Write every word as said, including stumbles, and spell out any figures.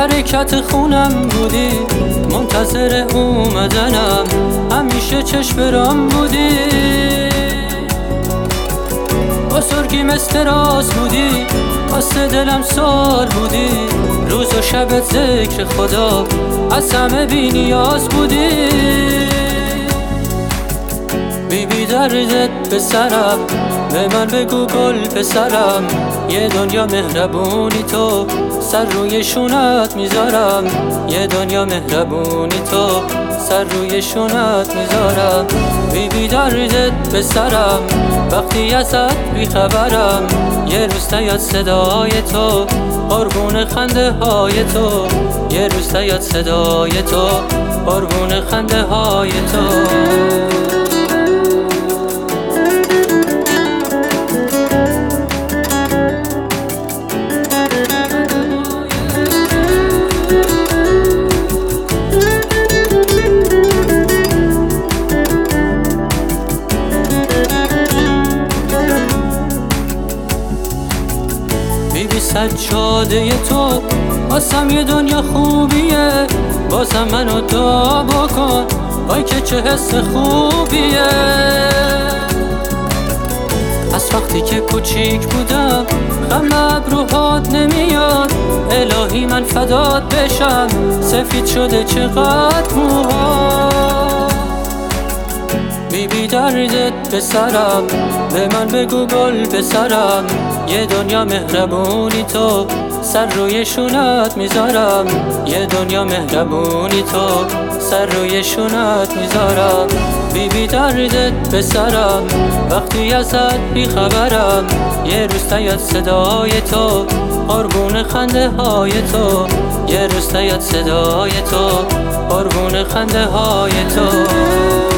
حرکت خونم بودی، منتظر اومدنم همیشه چشم برام بودی. بزرگی مثل راز بودی، واسه دلم سال بودی. روز و شبت ذکر خدا، از همه بی نیاز بودی. بی بی دردت به سرم، به من بگو گل پسرم. یه دنیا مهربونی تو، سر روی شونت میذارم. یه دنیا مهربونی تو، سر روی شونت میذارم. بی بی دردت به سرم، وقتی ازت بیخبرم. یه روز نیاد صدای تو، قربون خنده های تو. یه روز نیاد صدای تو، قربون خنده های تو. بی بی سجاده تو، واسم یه دنیا خوبیه. بازم منو دعا بکن، وای که چه حس خوبیه. از وقتی که کوچیک بودم، غم ابروهات نمیاد. الهی من فدات بشم، سفید شده چقدر موها. بی بی دردت به سرم، به من بگو گل پسرم. یه دنیا مهربونی تو، سر روی شونت میذارم. یه دنیا مهربونی تو، سر روی شونت میذارم. بی بی دردت به سرم، وقتی ازت بیخبرم. یه روز نیاد صدای تو، قربون خنده های تو. یه روز نیاد صدای تو، قربون خنده های تو.